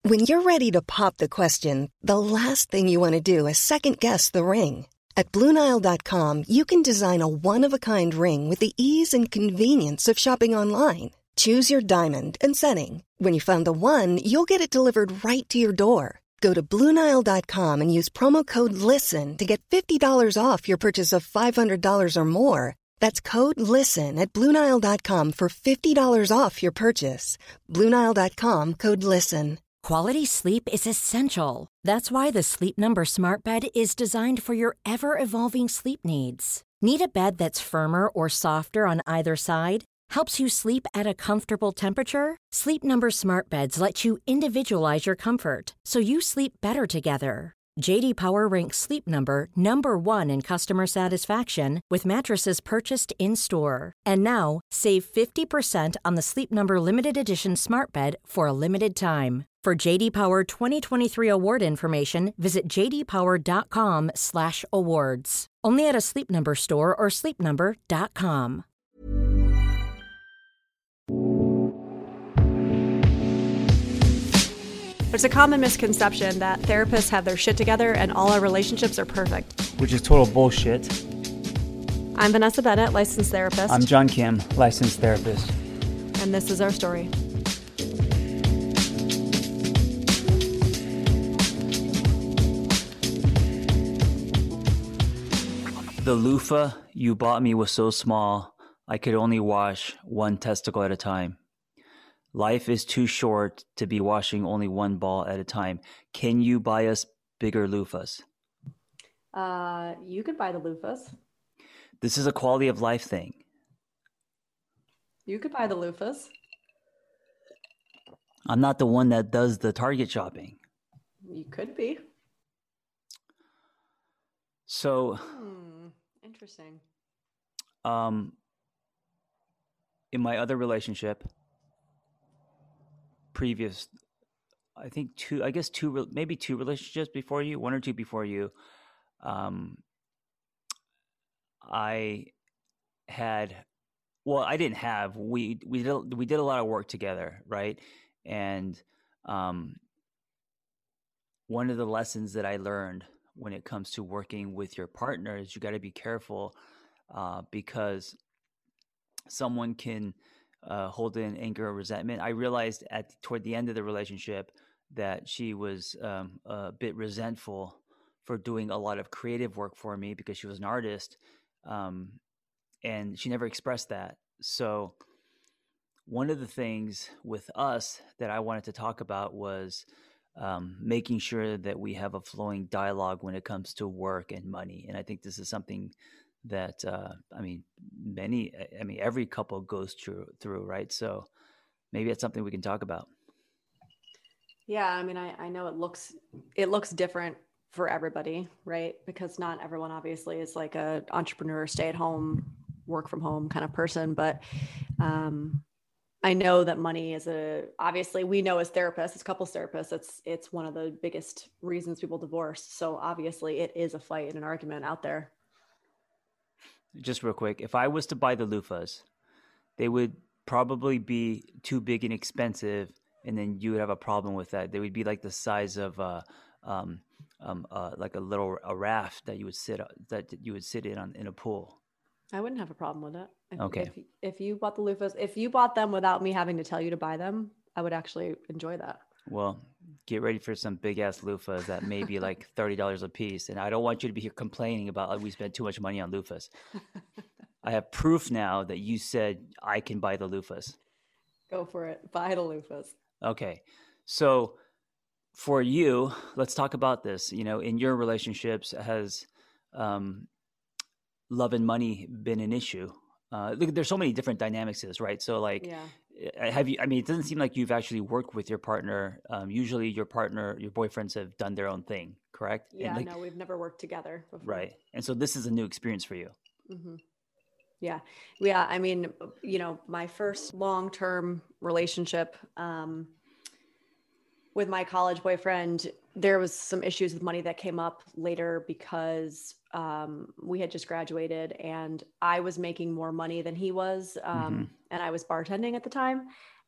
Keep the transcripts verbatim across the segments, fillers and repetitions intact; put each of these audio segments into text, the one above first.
When you're ready to pop the question, the last thing you want to do is second-guess the ring. At Blue Nile dot com, you can design a one-of-a-kind ring with the ease and convenience of shopping online. Choose your diamond and setting. When you find the one, you'll get it delivered right to your door. Go to Blue Nile dot com and use promo code LISTEN to get fifty dollars off your purchase of five hundred dollars or more. That's code LISTEN at Blue Nile dot com for fifty dollars off your purchase. Blue Nile dot com, code LISTEN. Quality sleep is essential. That's why the Sleep Number Smart Bed is designed for your ever-evolving sleep needs. Need a bed that's firmer or softer on either side? Helps you sleep at a comfortable temperature? Sleep Number Smart Beds let you individualize your comfort, so you sleep better together. J D Power ranks Sleep Number number one in customer satisfaction with mattresses purchased in-store. And now, save fifty percent on the Sleep Number Limited Edition Smart Bed for a limited time. For J D Power twenty twenty-three award information, visit j d power dot com slash awards. Only at a Sleep Number store or sleep number dot com. There's a common misconception that therapists have their shit together and all our relationships are perfect. Which is total bullshit. I'm Vanessa Bennett, licensed therapist. I'm John Kim, licensed therapist. And this is our story. The loofah you bought me was so small, I could only wash one testicle at a time. Life is too short to be washing only one ball at a time. Can you buy us bigger loofahs? Uh, you could buy the loofahs. This is a quality of life thing. You could buy the loofahs. I'm not the one that does the Target shopping. You could be. So, hmm, interesting. Um, in my other relationship, previous, I think two, I guess two, maybe two relationships before you, one or two before you, um, I had, well, I didn't have, we, we did, we did a lot of work together. Right. And, um, one of the lessons that I learned when it comes to working with your partner is you got to be careful, uh, because someone can, Uh, hold in anger or resentment. I realized at toward the end of the relationship that she was um, a bit resentful for doing a lot of creative work for me because she was an artist, um, and she never expressed that. So one of the things with us that I wanted to talk about was um, making sure that we have a flowing dialogue when it comes to work and money. And I think this is something that, uh, I mean, many, I mean, every couple goes through, through, right? So maybe it's something we can talk about. Yeah. I mean, I, I know it looks, it looks different for everybody, right? Because not everyone obviously is like a entrepreneur, stay at home, work from home kind of person. But um, I know that money is a, obviously we know as therapists, as couples therapists, it's, it's one of the biggest reasons people divorce. So obviously it is a fight and an argument out there. Just real quick, if I was to buy the loofahs, they would probably be too big and expensive, and then you would have a problem with that. They would be like the size of uh, um, um, uh, like a little a raft that you would sit that you would sit in on in a pool. I wouldn't have a problem with it. If, Okay. If, if you bought the loofahs, if you bought them without me having to tell you to buy them, I would actually enjoy that. Well, get ready for some big ass loofahs that may be like thirty dollars a piece. And I don't want you to be here complaining about like, we spent too much money on loofahs. I have proof now that you said I can buy the loofahs. Go for it. Buy the loofahs. Okay. So for you, let's talk about this. You know, in your relationships, has um, love and money been an issue? Uh, look, there's so many different dynamics to this, right? So like, Yeah. have you, I mean, it doesn't seem like you've actually worked with your partner. Um, usually your partner, your boyfriends have done their own thing, correct? Yeah, like, no, we've never worked together before. Right. And so this is a new experience for you. Mm-hmm. Yeah. Yeah. I mean, you know, my first long-term relationship um, with my college boyfriend, there was some issues with money that came up later because um, we had just graduated and I was making more money than he was. Um, Mm-hmm. And I was bartending at the time.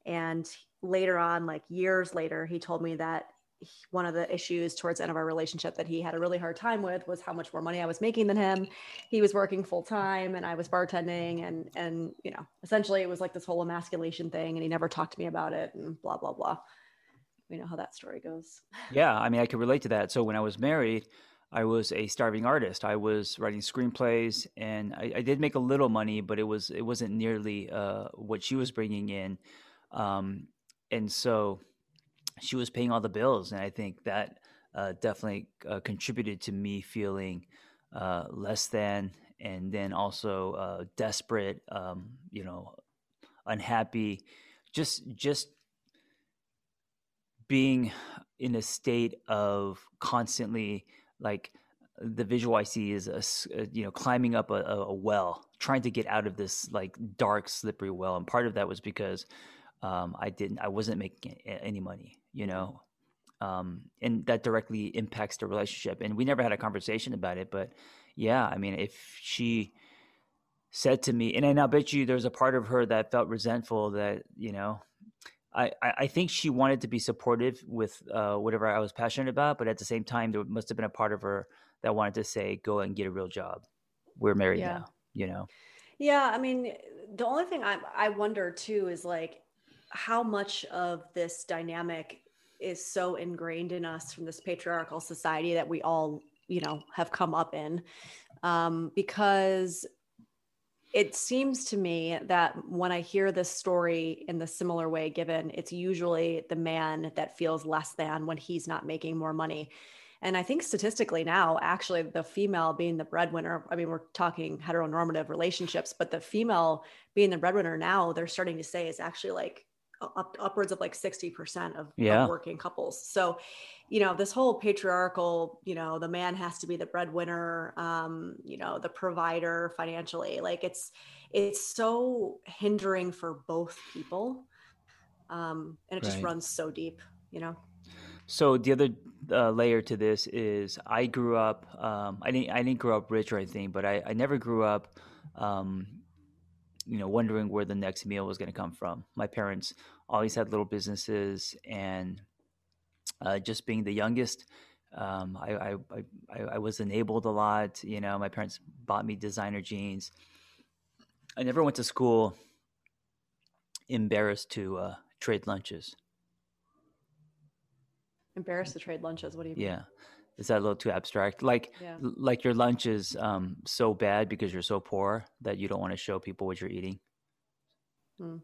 And later on, like years later, he told me that one of the issues towards the end of our relationship that he had a really hard time with was how much more money I was making than him. He was working full time and I was bartending, and, and, you know, essentially it was like this whole emasculation thing, and he never talked to me about it and blah, blah, blah. We know how that story goes. Yeah. I mean, I could relate to that. So when I was married, I was a starving artist. I was writing screenplays, and I, I did make a little money, but it was, it wasn't nearly uh, what she was bringing in. Um, and so she was paying all the bills. And I think that uh, definitely uh, contributed to me feeling uh, less than, and then also uh, desperate, um, you know, unhappy, just, just being in a state of constantly, like, the visual I see is, a, you know, climbing up a, a well, trying to get out of this like dark, slippery well. And part of that was because um, I didn't, I wasn't making any money, you know, um, and that directly impacts the relationship. And we never had a conversation about it, but yeah, I mean, if she said to me, and I now bet you there's a part of her that felt resentful that, you know, I, I think she wanted to be supportive with uh, whatever I was passionate about, but at the same time, there must have been a part of her that wanted to say, go and get a real job. We're married Yeah. now, you know? Yeah. I mean, the only thing I, I wonder too is like how much of this dynamic is so ingrained in us from this patriarchal society that we all, you know, have come up in. Um, because it seems to me that when I hear this story in the similar way given, it's usually the man that feels less than when he's not making more money. And I think statistically now, actually, the female being the breadwinner, I mean, we're talking heteronormative relationships, but the female being the breadwinner now, they're starting to say is actually like up, upwards of like sixty percent of, Yeah. of working couples. So, you know, this whole patriarchal, you know, the man has to be the breadwinner, um, you know, the provider financially, like it's, it's so hindering for both people. Um, and it just Right. runs so deep, you know? So the other uh, layer to this is I grew up, um, I didn't, I didn't grow up rich or anything, but I, I never grew up, um, you know, wondering where the next meal was going to come from. My parents always had little businesses, and uh, just being the youngest, um, I, I, I, I was enabled a lot. You know, my parents bought me designer jeans. I never went to school embarrassed to uh, trade lunches. Embarrassed to trade lunches. What do you mean? Yeah. Is that a little too abstract? Like, Yeah. like your lunch is um, so bad because you're so poor that you don't want to show people what you're eating? Hmm.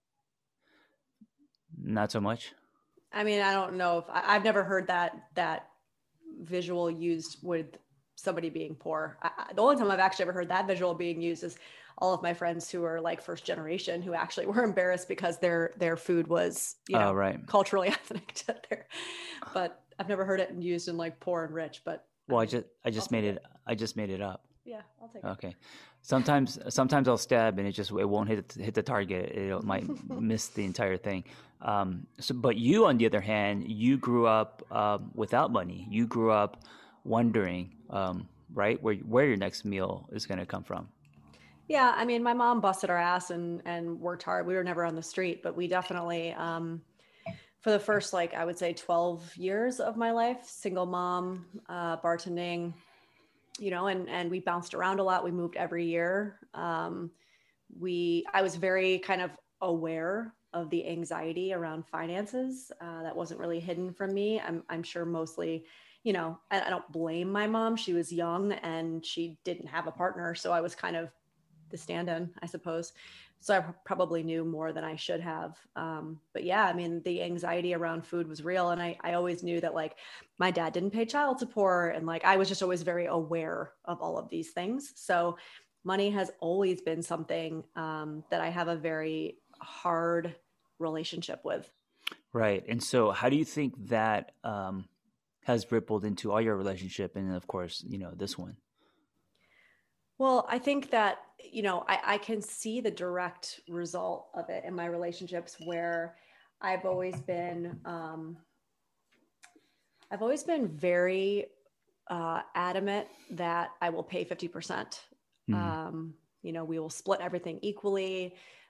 Not so much? I mean, I don't know if I, I've never heard that, that visual used with somebody being poor. I, I- the only time I've actually ever heard that visual being used is all of my friends who are like first generation who actually were embarrassed because their, their food was, you know, Oh, right. culturally ethnic to their, but I've never heard it used in like poor and rich, but. Well, I mean, just, I just I'll made take it, I just made it up. Yeah, I'll take it. Okay. Sometimes, sometimes I'll stab and it just, it won't hit, hit the target. It might miss the entire thing. Um, so, but you, on the other hand, you grew up um, without money. You grew up wondering, um, right, where, where your next meal is going to come from. Yeah, I mean, my mom busted our ass and and worked hard. We were never on the street, but we definitely, um, for the first, like, I would say twelve years of my life, single mom, uh, bartending, you know, and and we bounced around a lot. We moved every year. Um, we, I was very kind of aware of the anxiety around finances. Uh, that wasn't really hidden from me. I'm I'm sure mostly, you know, I, I don't blame my mom. She was young and she didn't have a partner, so I was kind of the stand-in, I suppose. So I probably knew more than I should have. Um, but yeah, I mean, the anxiety around food was real. And I, I always knew that like my dad didn't pay child support. And like, I was just always very aware of all of these things. So money has always been something um, that I have a very hard relationship with. Right. And so how do you think that um, has rippled into all your relationship? And of course, you know, this one. Well, I think that, you know, I, I can see the direct result of it in my relationships where I've always been, um, I've always been very uh, adamant that I will pay fifty percent. Mm-hmm. Um, you know, we will split everything equally.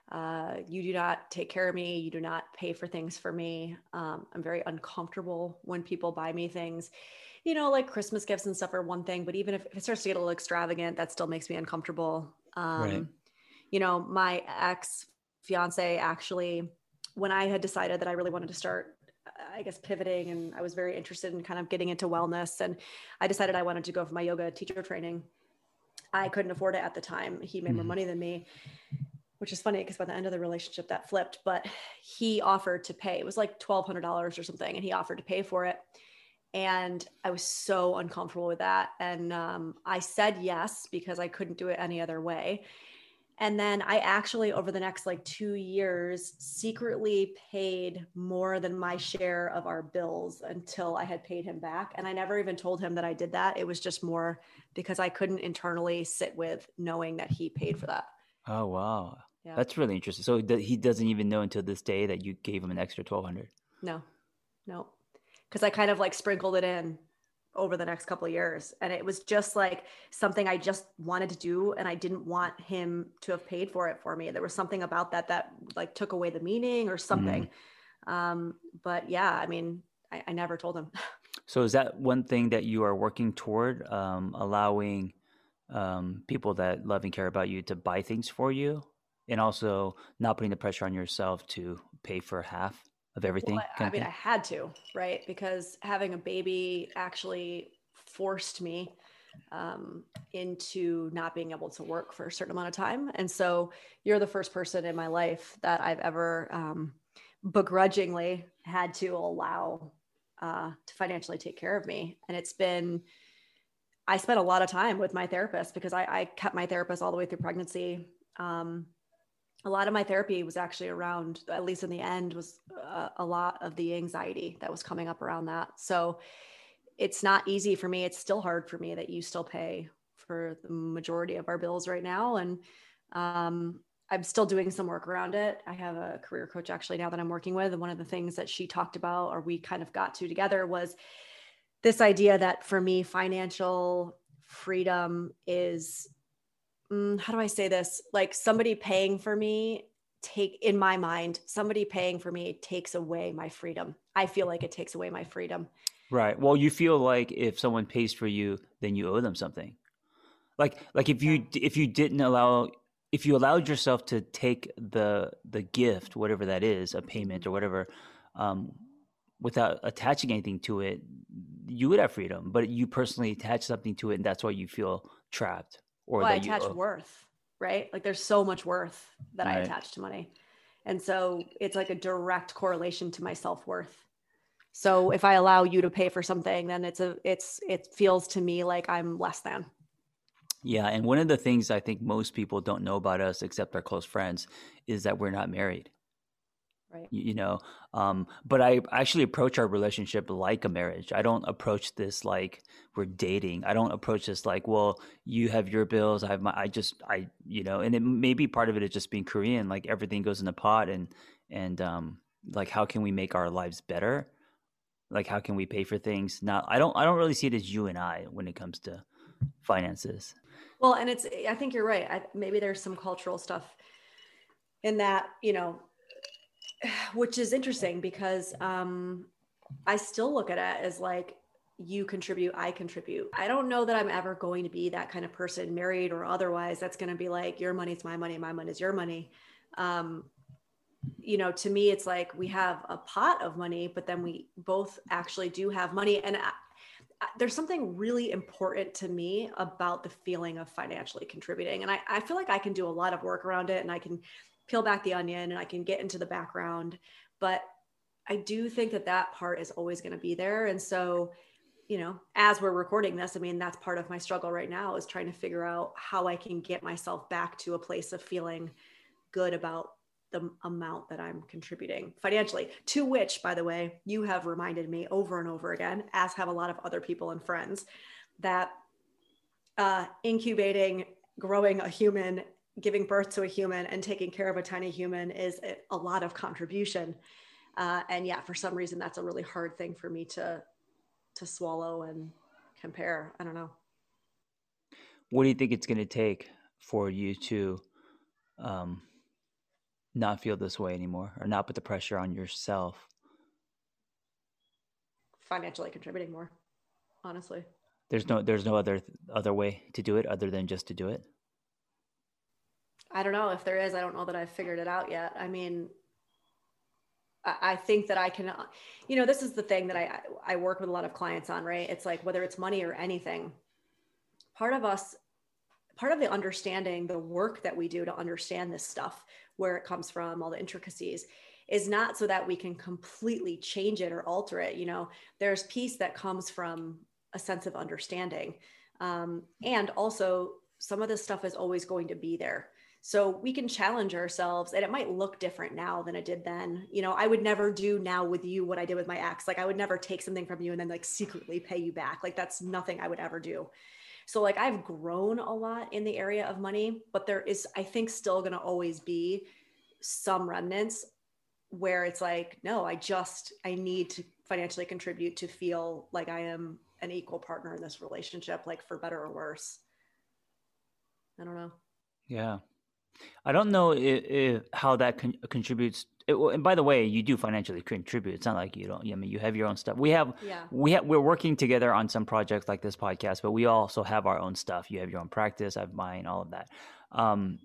Uh, you do not take care of me. You do not pay for things for me. Um, I'm very uncomfortable when people buy me things, you know, like Christmas gifts and stuff are one thing, but even if, if it starts to get a little extravagant, that still makes me uncomfortable. Right. Um, you know, my ex fiance actually, when I had decided that I really wanted to start, I guess, pivoting, and I was very interested in kind of getting into wellness, and I decided I wanted to go for my yoga teacher training. I couldn't afford it at the time. He made more Mhm. money than me, which is funny because by the end of the relationship that flipped, but he offered to pay. It was like twelve hundred dollars or something, and he offered to pay for it. And I was so uncomfortable with that. And um, I said yes because I couldn't do it any other way. And then I actually, over the next like two years, secretly paid more than my share of our bills until I had paid him back. And I never even told him that I did that. It was just more because I couldn't internally sit with knowing that he paid for that. Oh, wow. Yeah. That's really interesting. So th- he doesn't even know until this day that you gave him an extra twelve hundred. No, no. Because I kind of like sprinkled it in over the next couple of years. And it was just like something I just wanted to do. And I didn't want him to have paid for it for me. There was something about that that like took away the meaning or something. Mm. Um, but yeah, I mean, I, I never told him. So is that one thing that you are working toward, um, allowing um, people that love and care about you to buy things for you, and also not putting the pressure on yourself to pay for half of everything, Well, I, kind I of mean, thing? I had to, right? Because having a baby actually forced me um, into not being able to work for a certain amount of time. And so you're the first person in my life that I've ever um, begrudgingly had to allow uh, to financially take care of me. And it's been, I spent a lot of time with my therapist because I, I kept my therapist all the way through pregnancy. Um, a lot of my therapy was actually around, at least in the end, was uh, a lot of the anxiety that was coming up around that. So it's not easy for me. It's still hard for me that you still pay for the majority of our bills right now. And um, I'm still doing some work around it. I have a career coach actually now that I'm working with. And one of the things that she talked about, or we kind of got to together, was this idea that for me, financial freedom is, mm, how do I say this? Like somebody paying for me take in my mind, somebody paying for me takes away my freedom. I feel like it takes away my freedom. Right. Well, you feel like if someone pays for you, then you owe them something. Like, like if you if you didn't allow, if you allowed yourself to take the the gift, whatever that is, a payment or whatever, um, without attaching anything to it, you would have freedom. But you personally attach something to it, and that's why you feel trapped, or Well, I that you attach owe. worth, right? Like there's so much worth that I Right. attach to money. And so it's like a direct correlation to my self-worth. So if I allow you to pay for something, then it's a, it's, it feels to me like I'm less than. Yeah, and one of the things I think most people don't know about us, except our close friends, is that we're not married. Right. You, you know, um, but I actually approach our relationship like a marriage. I don't approach this like we're dating. I don't approach this like, well, you have your bills, I have my. I just, I, you know, and it maybe part of it is just being Korean. Like everything goes in a pot, and and um, like how can we make our lives better? Like how can we pay for things? Not, I don't, I don't really see it as you and I when it comes to finances. Well, and it's, I think you're right. I, maybe there's some cultural stuff in that, you know, which is interesting because um, I still look at it as like, you contribute, I contribute. I don't know that I'm ever going to be that kind of person, married or otherwise, that's going to be like, your money's my money, my money's your money. Um, you know, to me, it's like we have a pot of money, but then we both actually do have money. And I, I, there's something really important to me about the feeling of financially contributing. And I, I feel like I can do a lot of work around it, and I can peel back the onion and I can get into the background, but I do think that that part is always going to be there. And so, you know, as we're recording this, I mean, that's part of my struggle right now, is trying to figure out how I can get myself back to a place of feeling good about the amount that I'm contributing financially, to which, by the way, you have reminded me over and over again, as have a lot of other people and friends, that uh, incubating, growing a human, giving birth to a human, and taking care of a tiny human is a, a lot of contribution. Uh, and yeah, for some reason, that's a really hard thing for me to, to swallow and compare. I don't know. What do you think it's going to take for you to, um, not feel this way anymore or not put the pressure on yourself? Financially contributing more, honestly. There's no there's no other other way to do it other than just to do it? I don't know if there is. I don't know that I've figured it out yet. I mean, I, I think that I can, you know, this is the thing that I, I work with a lot of clients on, right? It's like, whether it's money or anything, part of us, part of the understanding, the work that we do to understand this stuff, where it comes from, all the intricacies, is not so that we can completely change it or alter it. You know, there's peace that comes from a sense of understanding. Um, and also some of this stuff is always going to be there. So we can challenge ourselves, and it might look different now than it did then. You know, I would never do now with you what I did with my ex. Like, I would never take something from you and then like secretly pay you back. Like, that's nothing I would ever do. So like, I've grown a lot in the area of money, but there is, I think, still going to always be some remnants where it's like, no, I just, I need to financially contribute to feel like I am an equal partner in this relationship, like for better or worse. I don't know. Yeah. I don't know if, if how that con- contributes. It, and by the way, you do financially contribute. It's not like you don't. I mean, you have your own stuff. We have, yeah. we have, we're working together on some projects like this podcast, but we also have our own stuff. You have your own practice. I have mine. All of that. Um,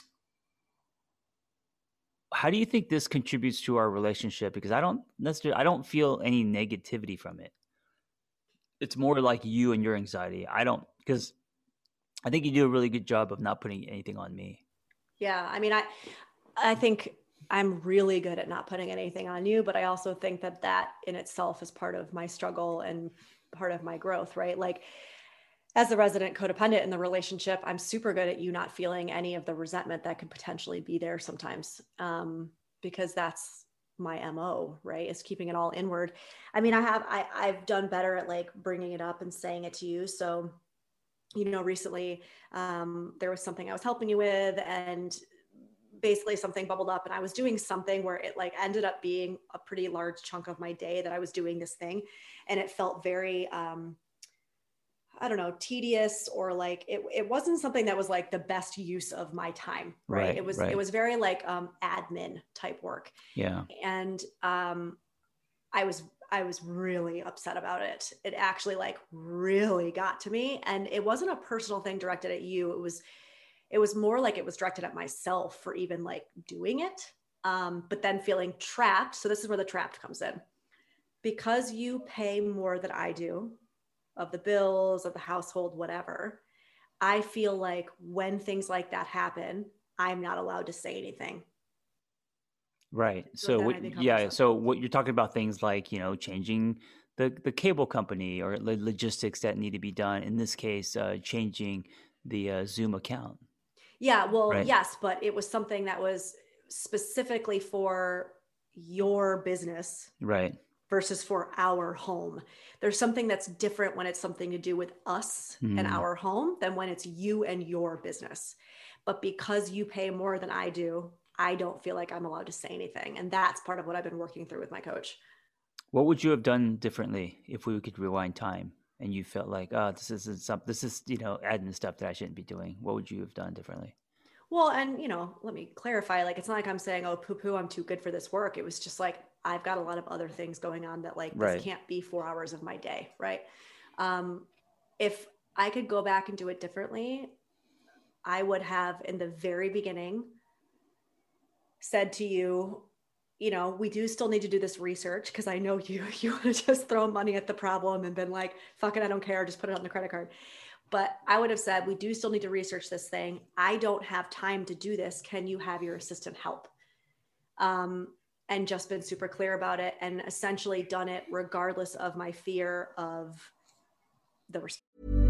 how do you think this contributes to our relationship? Because I don't necessarily, I don't feel any negativity from it. It's more like you and your anxiety. I don't, because I think you do a really good job of not putting anything on me. Yeah. I mean, I, I think I'm really good at not putting anything on you, but I also think that that in itself is part of my struggle and part of my growth, right? Like, as the resident codependent in the relationship, I'm super good at you not feeling any of the resentment that could potentially be there sometimes. Um, because that's my M O, right? Is keeping it all inward. I mean, I have, I, I've done better at like bringing it up and saying it to you. So, you know, recently um, there was something I was helping you with, and basically something bubbled up, and I was doing something where it like ended up being a pretty large chunk of my day that I was doing this thing. And it felt very, um, I don't know, tedious, or like, it, it wasn't something that was like the best use of my time. Right. Right, it was, right. it was very like um, admin type work. Yeah. And um, I was, I was really upset about it. It actually like really got to me, and it wasn't a personal thing directed at you. It was, it was more like it was directed at myself for even like doing it. Um, but then feeling trapped. So this is where the trapped comes in. Because you pay more than I do of the bills, of the household, whatever, I feel like when things like that happen, I'm not allowed to say anything. Right. So So, what, yeah. resentful. So what you're talking about, things like, you know, changing the, the cable company or the logistics that need to be done. In this case, uh, changing the uh, Zoom account. Yeah. Well, Right. yes, but it was something that was specifically for your business Right. versus for our home. There's something that's different when it's something to do with us and Mhm. our home than when it's you and your business. But because you pay more than I do, I don't feel like I'm allowed to say anything. And that's part of what I've been working through with my coach. What would you have done differently if we could rewind time and you felt like, oh, this isn't some, this is, you know, admin stuff that I shouldn't be doing? What would you have done differently? Well, and you know, let me clarify, like, it's not like I'm saying, oh, poo poo, I'm too good for this work. It was just like, I've got a lot of other things going on that like, Right. this can't be four hours of my day. Right. Um, if I could go back and do it differently, I would have in the very beginning said to you, you know, we do still need to do this research, because I know you, you want to just throw money at the problem and been like, fuck it, I don't care, just put it on the credit card. But I would have said, we do still need to research this thing. I don't have time to do this. Can you have your assistant help? Um, and just been super clear about it, and essentially done it regardless of my fear of the response.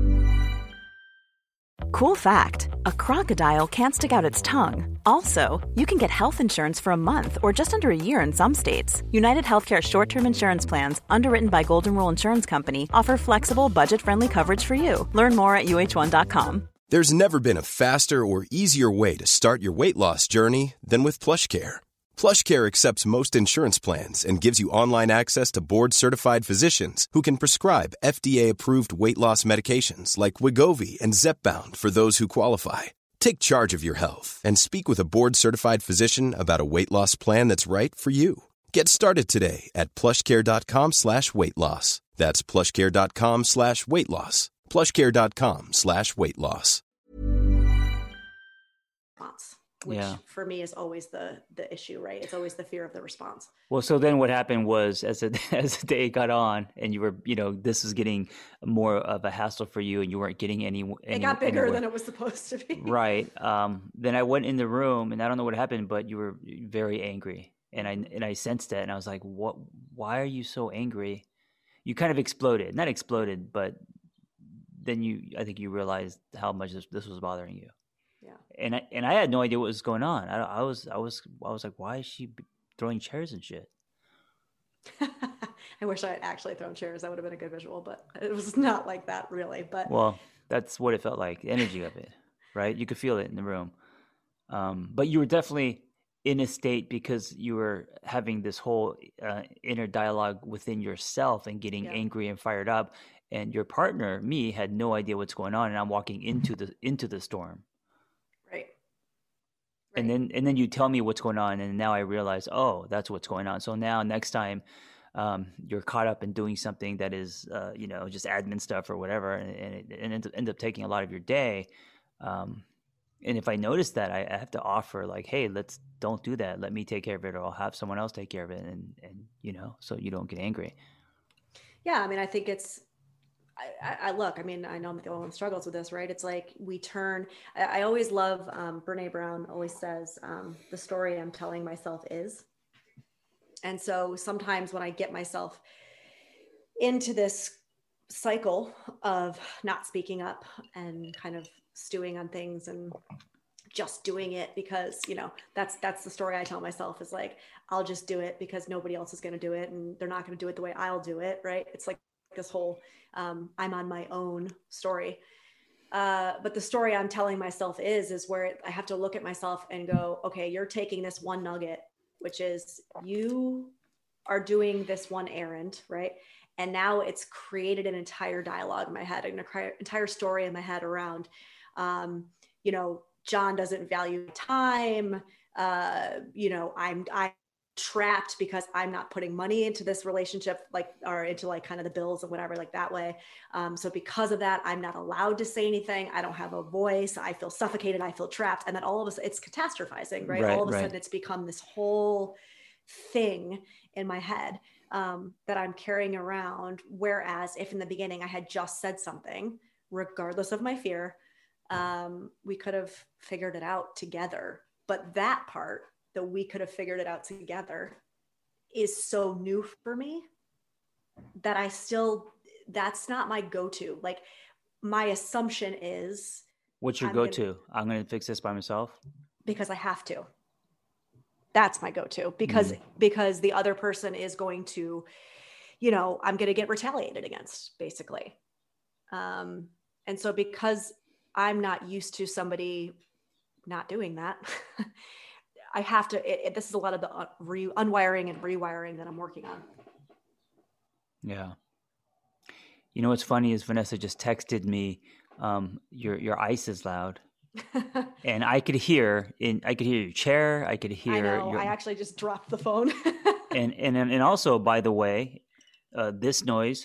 Cool fact, a crocodile can't stick out its tongue. Also, you can get health insurance for a month or just under a year in some states. United Healthcare short-term insurance plans, underwritten by Golden Rule Insurance Company, offer flexible, budget-friendly coverage for you. Learn more at U H one dot com. There's never been a faster or easier way to start your weight loss journey than with PlushCare. PlushCare accepts most insurance plans and gives you online access to board-certified physicians who can prescribe F D A-approved weight loss medications like Wegovy and Zepbound for those who qualify. Take charge of your health and speak with a board-certified physician about a weight loss plan that's right for you. Get started today at plushcare.com slash weight loss. That's plushcare.com slash weight loss. plushcare.com slash weight loss. Which yeah. for me is always the the issue, right? It's always the fear of the response. Well, so then what happened was as the, as the day got on and you were, you know, this was getting more of a hassle for you and you weren't getting any, any It got bigger anywhere. than it was supposed to be. Right. Um, then I went in the room and I don't know what happened, but you were very angry. And I and I sensed it and I was like, what, why are you so angry? You kind of exploded. Not exploded, but then you, I think you realized how much this, this was bothering you. Yeah. And I and I had no idea what was going on. I, I was I was I was like, why is she throwing chairs and shit? I wish I had actually thrown chairs. That would have been a good visual, but it was not like that really. But well, that's what it felt like. The energy of it, right? You could feel it in the room. Um, but you were definitely in a state because you were having this whole uh, inner dialogue within yourself and getting Yeah. angry and fired up. And your partner, me, had no idea what's going on, and I'm walking into the into the storm. Right. And then and then you tell me what's going on, and now I realize, oh, that's what's going on. So now next time um, you're caught up in doing something that is, uh, you know, just admin stuff or whatever, and, and it and ends, up, ends up taking a lot of your day. Um, and if I notice that, I, I have to offer like, hey, let's don't do that. Let me take care of it, or I'll have someone else take care of it, and and you know, so you don't get angry. Yeah, I mean, I think it's. I, I look, I mean, I know I'm the only one who struggles with this, right? It's like we turn, I, I always love, um, Brene Brown always says, um, the story I'm telling myself is. And so sometimes when I get myself into this cycle of not speaking up and kind of stewing on things and just doing it because, you know, that's, that's the story I tell myself is like, I'll just do it because nobody else is going to do it and they're not going to do it the way I'll do it. Right. It's like this whole, um, I'm on my own story. Uh, but the story I'm telling myself is, is where it, I have to look at myself and go, okay, you're taking this one nugget, which is you are doing this one errand, right? And now it's created an entire dialogue in my head, an entire story in my head around, um, you know, John doesn't value time. Uh, you know, I'm, I'm trapped because I'm not putting money into this relationship, like, or into like kind of the bills and whatever, like that way. Um, so because of that, I'm not allowed to say anything. I don't have a voice. I feel suffocated. I feel trapped. And then all of a sudden it's catastrophizing, right? Right, all of a right. sudden it's become this whole thing in my head um, that I'm carrying around. Whereas if in the beginning I had just said something, regardless of my fear, um, we could have figured it out together. But that part that we could have figured it out together is so new for me that I still, that's not my go-to. Like my assumption is. What's your I'm go-to? gonna, I'm going to fix this by myself. Because I have to. That's my go-to because, mm. because the other person is going to, you know, I'm going to get retaliated against basically. Um, and so because I'm not used to somebody not doing that, I have to, it, it, this is a lot of the un- re- unwiring and rewiring that I'm working on. Yeah. You know, what's funny is Vanessa just texted me, um, your, your ice is loud. And I could hear in, I could hear your chair. I could hear. I know, your, I actually just dropped the phone. and, and, and also, by the way, uh, this noise.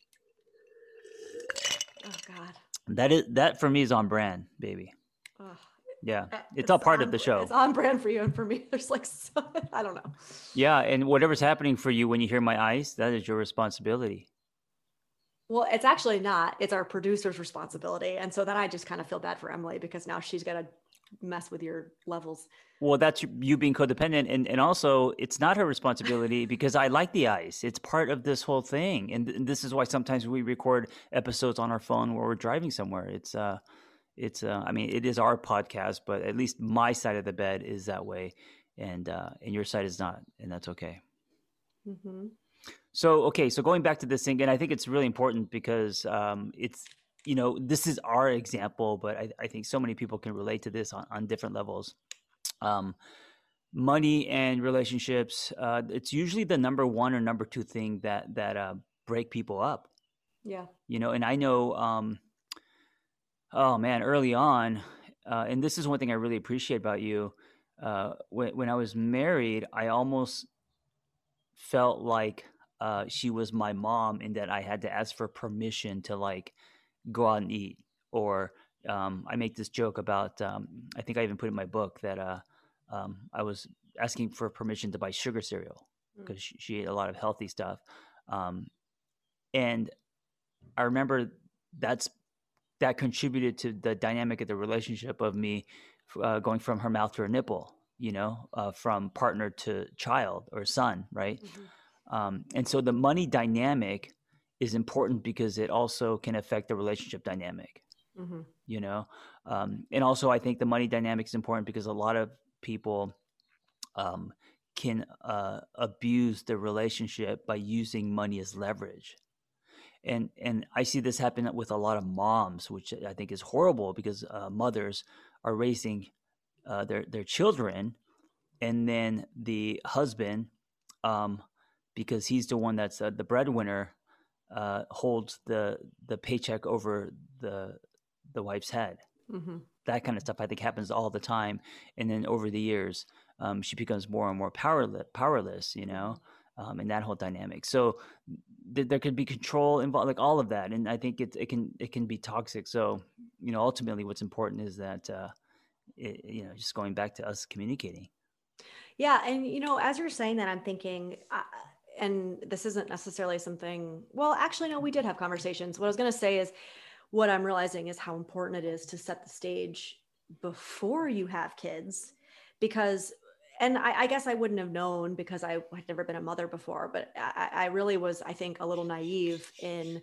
Oh God. That is, that for me is on brand, baby. Ugh. Yeah, it's, it's all part on, of the show. It's on brand for you and for me. There's like, so, I don't know. Yeah, and whatever's happening for you when you hear my ice, that is your responsibility. Well, it's actually not. It's our producer's responsibility. And so then I just kind of feel bad for Emily because now she's got to mess with your levels. Well, that's you being codependent. And, and also, it's not her responsibility because I like the ice. It's part of this whole thing. And, and this is why sometimes we record episodes on our phone where we're driving somewhere. It's uh. It's, uh, I mean, it is our podcast, but at least my side of the bed is that way, and uh, and your side is not, and that's okay. Mm-hmm. So, okay, so going back to this thing, and I think it's really important because um, it's, you know, this is our example, but I, I think so many people can relate to this on, on different levels. Um, money and relationships, uh, it's usually the number one or number two thing that that uh, break people up. Yeah. You know, and I know. Um, Oh man, early on, uh, and this is one thing I really appreciate about you. Uh, when, when I was married, I almost felt like uh, she was my mom in that I had to ask for permission to like go out and eat. Or um, I make this joke about, um, I think I even put in my book that uh, um, I was asking for permission to buy sugar cereal because she, she ate a lot of healthy stuff. Um, and I remember that's that contributed to the dynamic of the relationship of me uh, going from her mouth to her nipple, you know, uh, from partner to child or son, right? Mm-hmm. Um, and so the money dynamic is important because it also can affect the relationship dynamic, mm-hmm. you know? Um, and also I think the money dynamic is important because a lot of people um, can uh, abuse the relationship by using money as leverage. And and I see this happen with a lot of moms, which I think is horrible because uh, mothers are raising uh, their their children, and then the husband, um, because he's the one that's uh, the breadwinner, uh, holds the the paycheck over the the wife's head. Mm-hmm. That kind of stuff I think happens all the time, and then over the years, um, she becomes more and more powerless. Powerless, you know. Um, and that whole dynamic. So th- there could be control involved, like all of that. And I think it, it can it can be toxic. So, you know, ultimately what's important is that, uh, it, you know, just going back to us communicating. Yeah. And, you know, as you're saying that, I'm thinking, uh, and this isn't necessarily something, well, actually, no, we did have conversations. What I was going to say is what I'm realizing is how important it is to set the stage before you have kids, because And I, I guess I wouldn't have known because I had never been a mother before, but I, I really was, I think, a little naive in,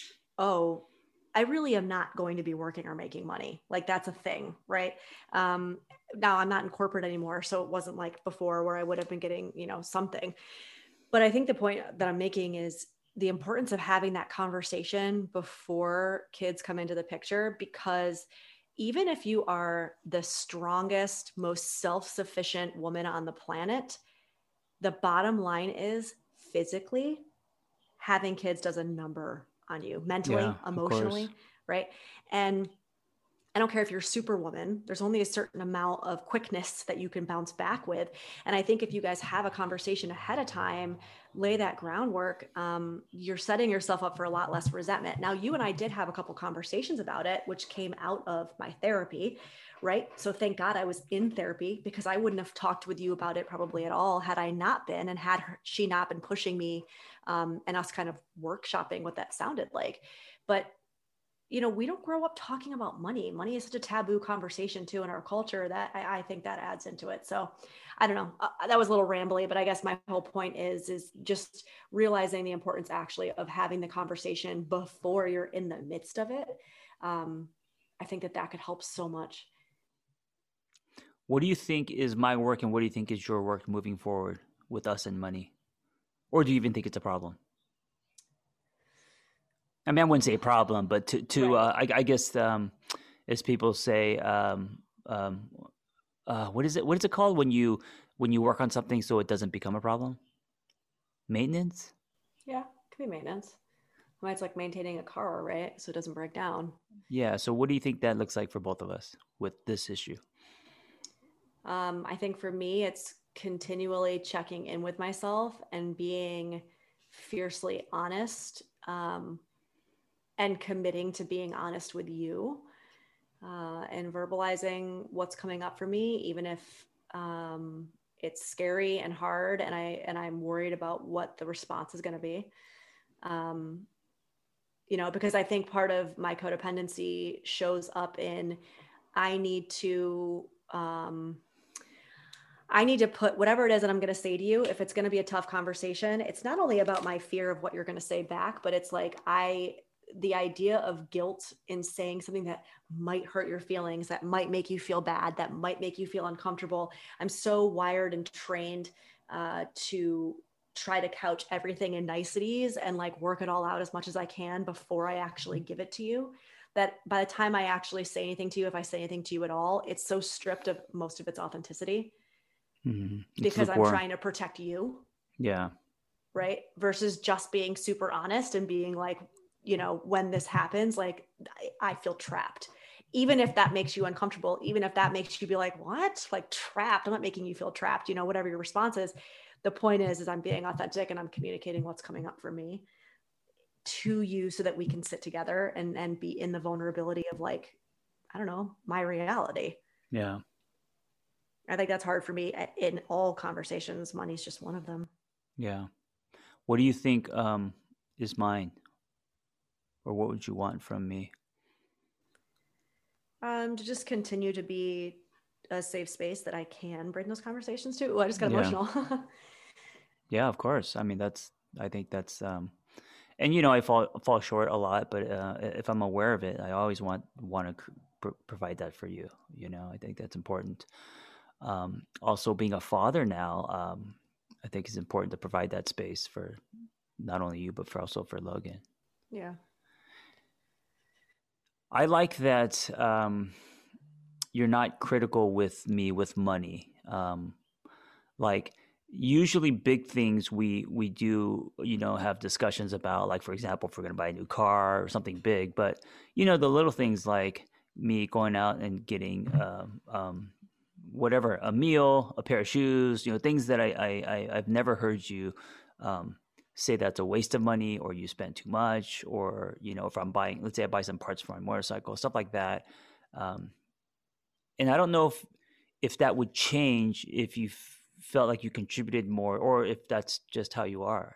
oh, I really am not going to be working or making money. Like that's a thing, right? Um, now I'm not in corporate anymore. So it wasn't like before where I would have been getting, you know, something. But I think the point that I'm making is the importance of having that conversation before kids come into the picture, because even if you are the strongest, most self-sufficient woman on the planet, the bottom line is physically having kids does a number on you, mentally, yeah, emotionally, right? And I don't care if you're superwoman, there's only a certain amount of quickness that you can bounce back with. And I think if you guys have a conversation ahead of time, lay that groundwork, um, you're setting yourself up for a lot less resentment. Now, you and I did have a couple conversations about it, which came out of my therapy, right? So thank God I was in therapy, because I wouldn't have talked with you about it probably at all had I not been, and had her, she not been pushing me um, and us kind of workshopping what that sounded like. But you know, we don't grow up talking about money. Money is such a taboo conversation too in our culture that I, I think that adds into it. So I don't know, uh, that was a little rambly, but I guess my whole point is, is just realizing the importance actually of having the conversation before you're in the midst of it. Um, I think that that could help so much. What do you think is my work and what do you think is your work moving forward with us and money? Or do you even think it's a problem? I mean, I wouldn't say a problem, but to, to right. uh, I, I guess, um, as people say, um, um, uh, what is it? What is it called when you when you work on something so it doesn't become a problem? Maintenance? Yeah, it could be maintenance. I mean, it's like maintaining a car, right? So it doesn't break down. Yeah. So what do you think that looks like for both of us with this issue? Um, I think for me, it's continually checking in with myself and being fiercely honest. Um, and committing to being honest with you uh, and verbalizing what's coming up for me, even if um, it's scary and hard and, I, and I'm worried about what the response is going to be. Um, you know, because I think part of my codependency shows up in, I need to, um, I need to put whatever it is that I'm going to say to you. If it's going to be a tough conversation, it's not only about my fear of what you're going to say back, but it's like, I, the idea of guilt in saying something that might hurt your feelings, that might make you feel bad, that might make you feel uncomfortable. I'm so wired and trained uh, to try to couch everything in niceties and like work it all out as much as I can before I actually give it to you, that by the time I actually say anything to you, if I say anything to you at all, it's so stripped of most of its authenticity mm-hmm. because I'm trying to protect you. Yeah. Right. Versus just being super honest and being like, you know, when this happens, like I, I feel trapped even if that makes you uncomfortable, even if that makes you be like, what? Like trapped. I'm not making you feel trapped, you know, whatever your response is. The point is, is I'm being authentic and I'm communicating what's coming up for me to you so that we can sit together and, and be in the vulnerability of like, I don't know, my reality. Yeah. I think that's hard for me in all conversations. Money's just one of them. Yeah. What do you think um, is mine? Or what would you want from me? Um, to just continue to be a safe space that I can bring those conversations to. Ooh, I just got Yeah. emotional. Yeah, of course. I mean, that's, I think that's, um, and you know, I fall fall short a lot, but uh, if I'm aware of it, I always want want to pr- provide that for you. You know, I think that's important. Um, also, being a father now, um, I think it's important to provide that space for not only you, but for also for Logan. Yeah. I like that um, you're not critical with me with money. Um, like usually big things we we do, you know, have discussions about, like, for example, if we're going to buy a new car or something big. But, you know, the little things like me going out and getting um, um, whatever, a meal, a pair of shoes, you know, things that I, I, I, I've never heard you um, say that's a waste of money or you spent too much, or, you know, if I'm buying, let's say I buy some parts for my motorcycle, stuff like that. Um, and I don't know if, if that would change if you f- felt like you contributed more, or if that's just how you are.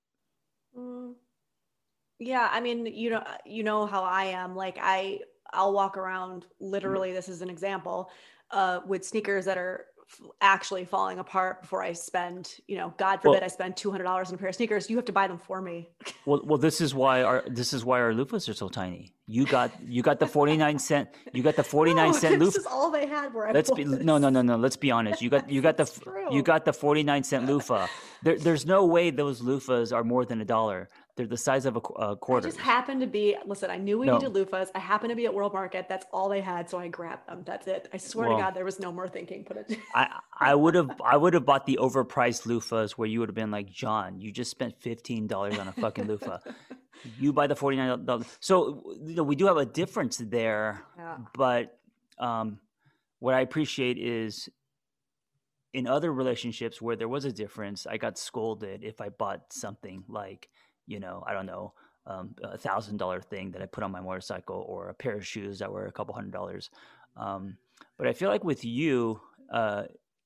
Mm. Yeah. I mean, you know, you know how I am. Like I, I'll walk around literally, this is an example, uh, with sneakers that are f- actually falling apart before I spend, you know, God forbid Well, I spend two hundred dollars on a pair of sneakers. You have to buy them for me. well, well, this is why our this is why our loofahs are so tiny. You got you got the forty-nine cent you got the forty-nine No, cent this loofah. is all they had where I Let's was. be no no no no. Let's be honest. You got you got the It's true. you got the forty-nine cent loofah. There, there's no way those loofahs are more than a dollar. They're the size of a, qu- a I quarter. just happened to be, listen, I knew we No. needed loofahs. I happened to be at World Market. That's all they had. So I grabbed them. That's it. I swear Well, to God, there was no more thinking. Put it. I I would have I would have bought the overpriced loofahs where you would have been like, John, you just spent fifteen dollars on a fucking loofah. You buy the forty-nine dollars. So, you know, we do have a difference there. Yeah. But um, what I appreciate is in other relationships where there was a difference, I got scolded if I bought something like, you know, I don't know, um, a thousand dollar thing that I put on my motorcycle, or a pair of shoes that were a couple hundred dollars. Um, but I feel like with you, uh,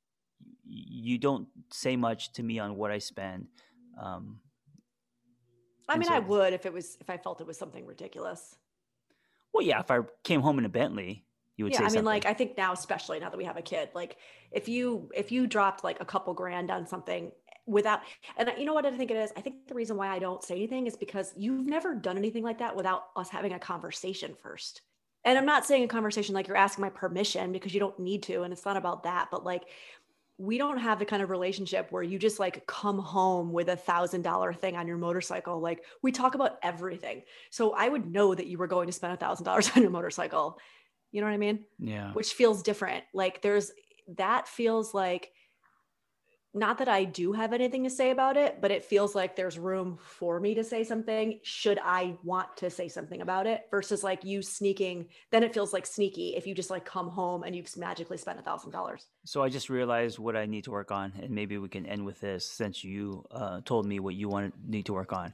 you don't say much to me on what I spend. Um, I and mean, I so, would if it was, if I felt it was something ridiculous. well, yeah, if I came home in a Bentley, you would Yeah. say I mean, something. like, I think now, especially now that we have a kid, like if you, if you dropped like a couple grand on something without, and you know what I think it is? I think the reason why I don't say anything is because you've never done anything like that without us having a conversation first. And I'm not saying a conversation like you're asking my permission, because you don't need to. And it's not about that, but like, we don't have the kind of relationship where you just like come home with a thousand dollar thing on your motorcycle. Like we talk about everything. So I would know that you were going to spend a thousand dollars on your motorcycle. You know what I mean? Yeah. Which feels different. Like there's, that feels like, not that I do have anything to say about it, but it feels like there's room for me to say something should I want to say something about it, versus like you sneaking. Then it feels like sneaky if you just like come home and you've magically spent a thousand dollars. So I just realized what I need to work on, and maybe we can end with this since you uh, told me what you want need to work on.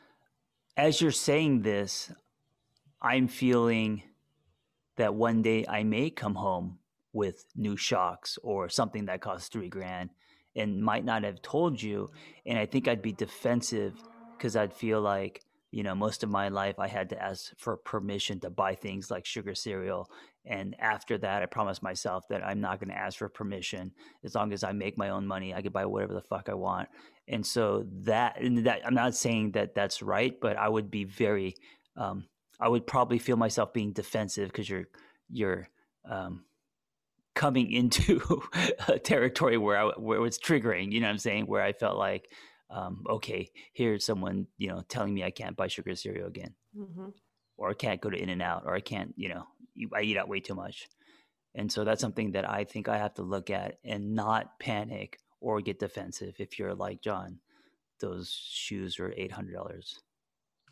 As you're saying this, I'm feeling that one day I may come home with new shocks or something that costs three grand and might not have told you. And I think I'd be defensive because I'd feel like, you know, most of my life I had to ask for permission to buy things like sugar cereal. And after that, I promised myself that I'm not going to ask for permission. As long as I make my own money, I can buy whatever the fuck I want. And so that, and that, I'm not saying that that's right, but I would be very, um, I would probably feel myself being defensive because you're, you're, um, coming into a territory where I, where it was triggering, you know what I'm saying? Where I felt like, um, okay, here's someone, you know, telling me I can't buy sugar cereal again, Mm-hmm. or I can't go to In-N-Out, or I can't, you know, I eat out way too much. And so that's something that I think I have to look at and not panic or get defensive. If you're like, John, those shoes are eight hundred dollars.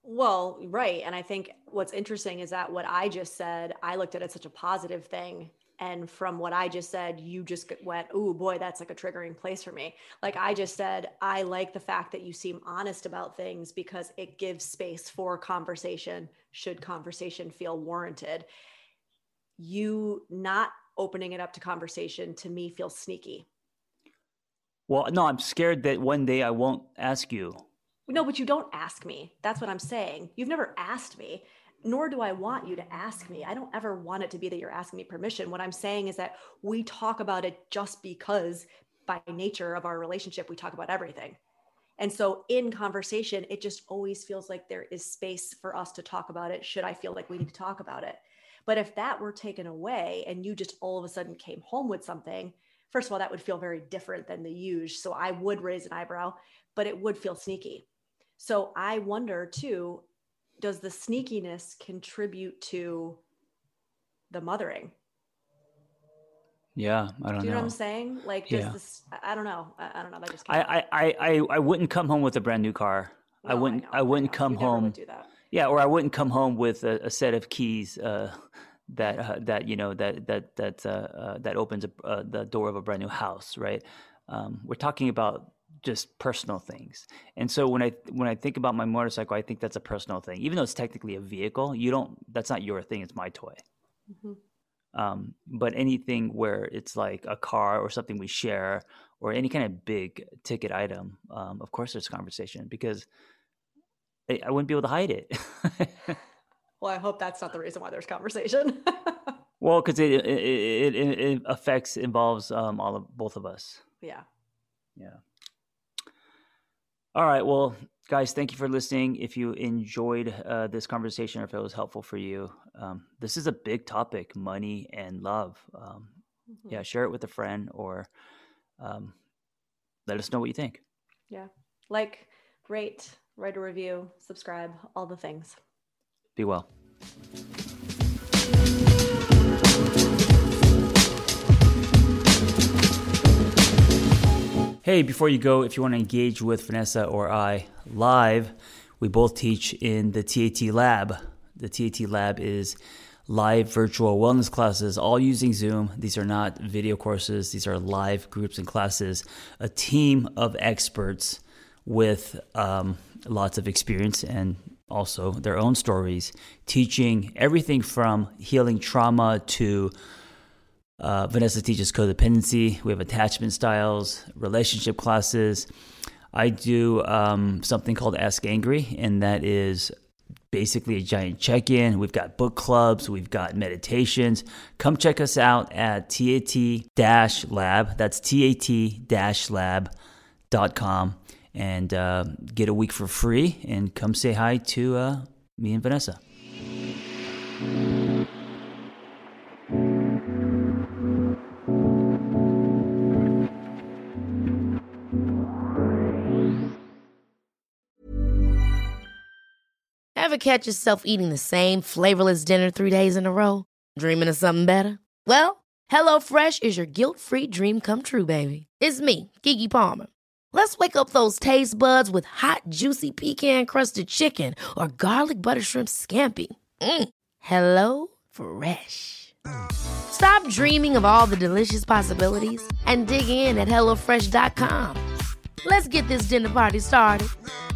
Well, right. And I think what's interesting is that what I just said, I looked at it as such a positive thing. And from what I just said, you just went, oh boy, that's like a triggering place for me. Like I just said, I like the fact that you seem honest about things because it gives space for conversation, should conversation feel warranted. You not opening it up to conversation to me feels sneaky. Well, no, I'm scared that one day I won't ask you. No, but you don't ask me. That's what I'm saying. You've never asked me. Nor do I want you to ask me. I don't ever want it to be that you're asking me permission. What I'm saying is that we talk about it just because by nature of our relationship, we talk about everything. And so in conversation, it just always feels like there is space for us to talk about it. Should I feel like we need to talk about it? But if that were taken away and you just all of a sudden came home with something, first of all, that would feel very different than the usual. So I would raise an eyebrow, but it would feel sneaky. So I wonder too, does the sneakiness contribute to the mothering? Yeah, I don't know. Do you know what I'm saying? Like, does yeah. this, I don't know. I, I don't know. That just came I, I, I, I wouldn't come home with a brand new car. No, I wouldn't, I, know, I wouldn't I come you never home. would do that. Yeah. Or I wouldn't come home with a, a set of keys, uh, that, uh, that, you know, that, that, that, uh, uh that opens a, uh, the door of a brand new house. Right. Um, we're talking about just personal things. And so when I when I think about my motorcycle, I think that's a personal thing. Even though it's technically a vehicle, you don't that's not your thing, it's my toy. Mm-hmm. Um, but anything where it's like a car or something we share or any kind of big ticket item, um, of course there's conversation because I, I wouldn't be able to hide it. Well, I hope that's not the reason why there's conversation. Well, because it it, it it affects involves um, all of both of us. Yeah. Yeah. All right. Well, guys, thank you for listening. If you enjoyed uh, this conversation or if it was helpful for you, um, this is a big topic, money and love. Um, mm-hmm. Yeah, share it with a friend or um, let us know what you think. Yeah. Like, rate, write a review, subscribe, all the things. Be well. Hey, before you go, if you want to engage with Vanessa or I live, we both teach in the T A T Lab. The T A T Lab is live virtual wellness classes, all using Zoom. These are not video courses. These are live groups and classes. A team of experts with um, lots of experience and also their own stories, teaching everything from healing trauma to Uh, Vanessa teaches codependency. We have attachment styles, relationship classes. I do um, something called Ask Angry, and that is basically a giant check-in. We've got book clubs. We've got meditations. Come check us out at T A T Lab. That's T A T lab dot com and uh, get a week for free and come say hi to uh, me and Vanessa. Ever catch yourself eating the same flavorless dinner three days in a row? Dreaming of something better? Well, HelloFresh is your guilt-free dream come true, baby. It's me, Keke Palmer. Let's wake up those taste buds with hot, juicy pecan-crusted chicken or garlic butter shrimp scampi. Mm. Hello Fresh. Stop dreaming of all the delicious possibilities and dig in at hello fresh dot com. Let's get this dinner party started.